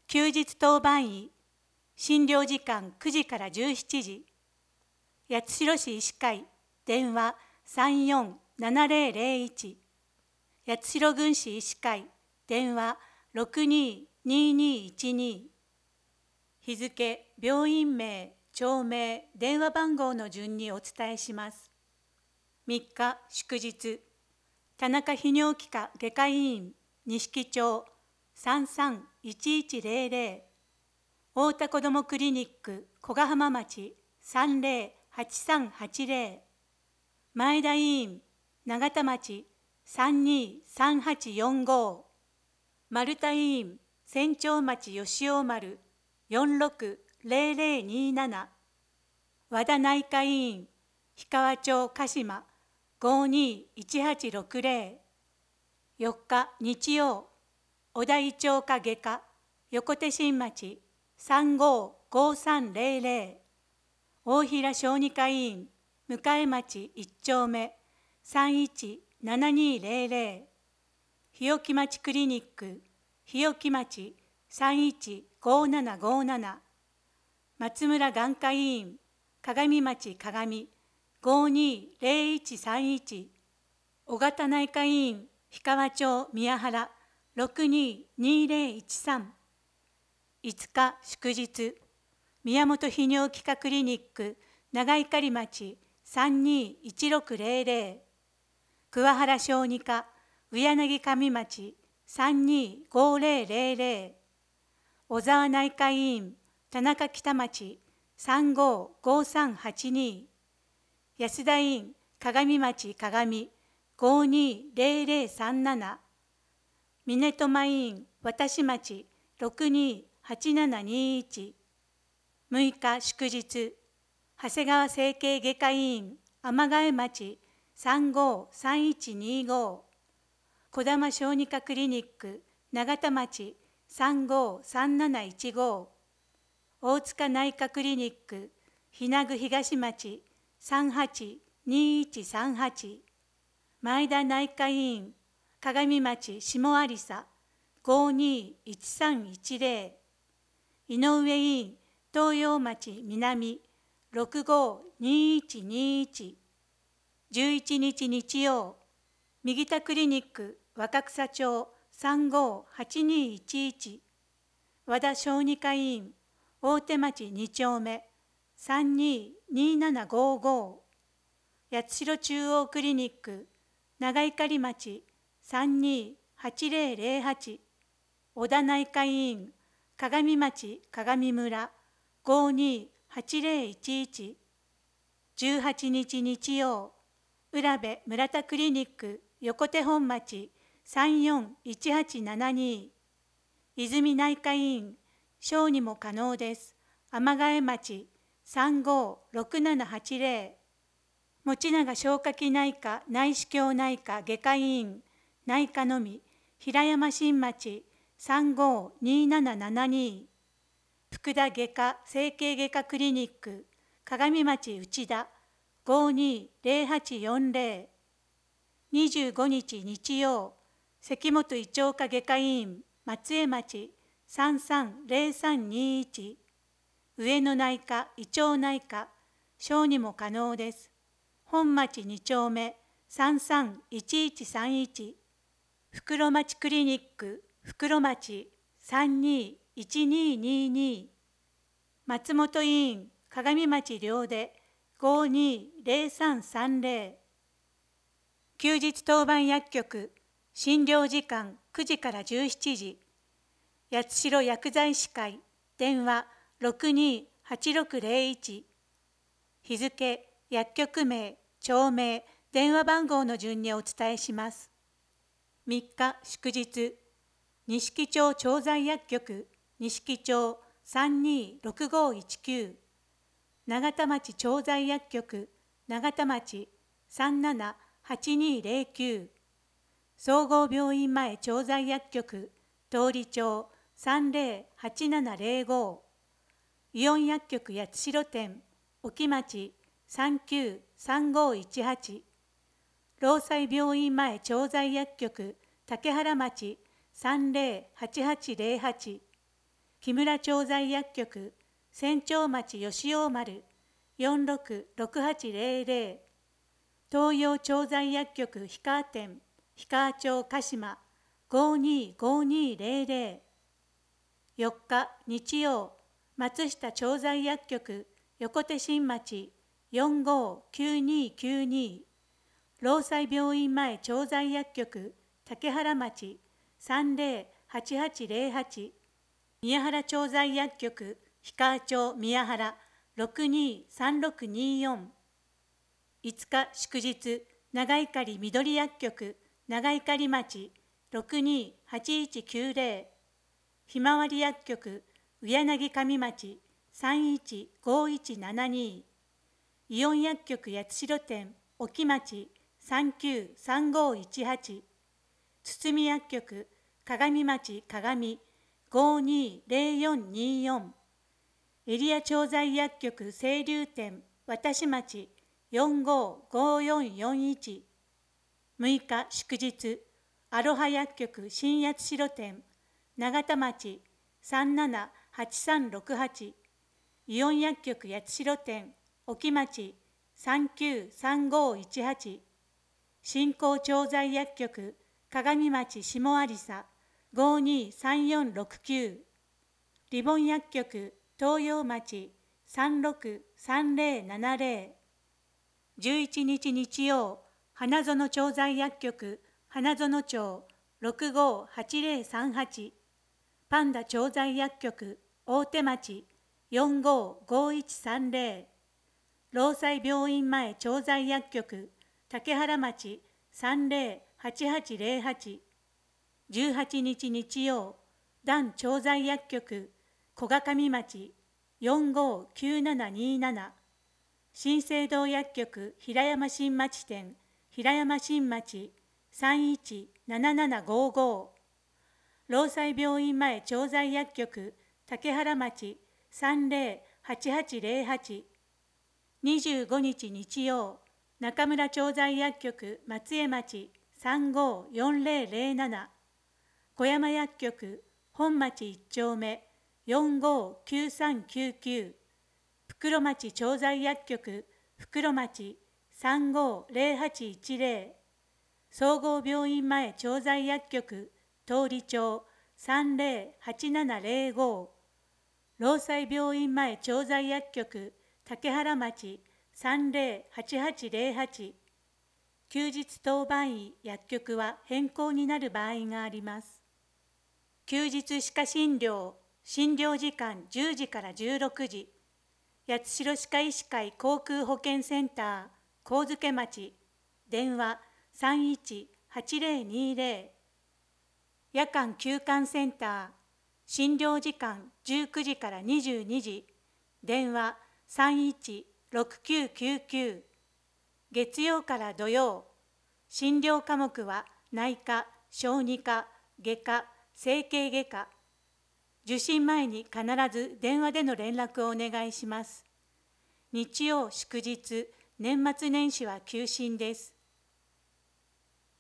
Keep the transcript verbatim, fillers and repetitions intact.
休日当番医、診療時間くじからじゅうしちじ、八代市医師会、電話さんよんななゼロゼロいち、八代郡市医師会、電話ろくにににいちに、日付、病院名、町名、電話番号の順にお伝えします。みっか祝日、田中泌尿器科外科医院、錦町さんさんいちいちゼロゼロ、太田こどもクリニック古賀浜町さんゼロはちさんはちゼロ、前田医院永田町さんにさんはちよんご、丸田医院千丁町吉尾丸よんろくゼロゼロになな、和田内科医院氷川町鹿島ごにいちはちろくゼロ、よっか日曜、小田井町科外科横手新町さんごごさんゼロゼロ、大平小児科医院向町いっ丁目さんいちななにゼロゼロ、日置町クリニック日置町さんいちごななごなな、松村眼科医院鏡町鏡ごにゼロいちさんいち、尾形内科医院氷川町宮原ろくににゼロいちさん、いつか祝日、宮本泌尿器科クリニック長碇町さんにいちろくゼロゼロ、桑原小児科上柳上町さんにごゼロゼロゼロ、小沢内科医院田中北町さんごごさんはちに、安田院鏡町鏡ごにゼロゼロさんなな、峰苫院渡町ろくにはちななにいち、むいか祝日、長谷川整形外科医院天ヶ江町さんごさんいちにご、児玉小児科クリニック永田町さんごさんなないちご、大塚内科クリニック日名具東町さんはちにいちさんはち、前田内科医院鏡町下有沙ごにいちさんいちゼロ、井上医院東洋町南ろくごにいちにいち、じゅういちにち日曜、右田クリニック若草町さんごはちにいちいち、和田小児科医院大手町に丁目さんににななごご、八代中央クリニック長碇町さんにはちゼロゼロはち、小田内科医院鏡町鏡村ごにはちゼロいちいち、じゅうはちにち日曜、浦部村田クリニック横手本町さんよんいちはちななに、泉内科医院小児も可能です。天ヶ江町さんごろくななはちゼロ、持永消化器内科内視鏡内科外科医院内科のみ平山新町さんごにななななに、福田外科整形外科クリニック鏡町内田ごにゼロはちよんゼロ、にじゅうごにち日曜、関本胃腸科外科医院松江町さんさんゼロさんにいち、上野内科胃腸内科小児も可能です。本町に丁目さんさんいちいちさんいち、袋町クリニック袋町さんにいちににに、松本医院鏡町両出ごにゼロさんさんゼロ、休日当番薬局診療時間くじからじゅうしちじ、八代薬剤師会電話ろくにはちろくゼロいち、日付、薬局名、町名、電話番号の順にお伝えします。みっか祝日、錦町調剤薬局錦町さんにろくごいちきゅう、永田町調剤薬局永田町さんななはちにゼロきゅう、総合病院前調剤薬局通町さんゼロはちななゼロご、イオン薬局八代店沖町さんきゅうさんごいちはち、労災病院前調剤薬局竹原町さんゼロはちはちゼロはち、 木村調剤薬局、千丁町吉王丸 よんろくろくはちぜろぜろ、東洋調剤薬局氷川店、氷川町鹿島 ごにーごにーぜろぜろ、よっか日曜、松下調剤薬局横手新町よんごーきゅうにーきゅうにー、労災病院前調剤薬局竹原町さんぜろはちはちぜろはち、宮原調剤薬局氷川町宮原ろくにーさんろくにーよん、いつか祝日、長碇緑薬局長碇町ろくにーはちいちきゅうぜろ、ひまわり薬局宇柳上町さんいちごいちななに、イオン薬局八代店沖町さんきゅうさんごいちはち、堤薬局鏡町鏡ごにーぜろよんにーよん、エリア調剤薬局清流店渡町よんごーごよんよんいち、むいか祝日、アロハ薬局新八代店永田町さんななはちさんろくはち、イオン薬局八代店沖町さんきゅうさんごいちはち、新興調剤薬局鏡町下有沙ごにーさんよんろくきゅう、リボン薬局東洋町さんろくさんぜろななぜろ、じゅういちにち日曜、花園調剤薬局花園町ろくごーはちぜろさんはち、パンダ調剤薬局大手町よんごーごいちさんぜろ、労災病院前調剤薬局竹原町さんぜろはちはちぜろはち、じゅうはちにち日曜、団調剤薬局小賀上町よんごーきゅうななにーなな、新生堂薬局平山新町店平山新町さんいちななななごーごー、労災病院前調剤薬局竹原町さんぜろはちはちぜろはち、にじゅうごにち日曜、中村調剤薬局松江町さんごーよんぜろぜろなな、小山薬局本町いち丁目よんごーきゅうさんきゅうきゅう、袋町調剤薬局袋町さんごーぜろはちいちぜろ、総合病院前調剤薬局通町さんぜろはちななぜろご、労災病院前調剤薬局竹原町さんぜろはちはちぜろはち、休日当番医薬局は変更になる場合があります。休日歯科診療、診療時間じゅうじからじゅうろくじ、八代歯科医師会航空保健センター上野町、電話さんいちはちぜろにぜろ、夜間休館センター、診療時間じゅうくじからにじゅうにじ、電話さんいちろくきゅうきゅうきゅう、月曜から土曜、診療科目は内科、小児科、外科、整形外科。受診前に必ず電話での連絡をお願いします。日曜祝日、年末年始は休診です。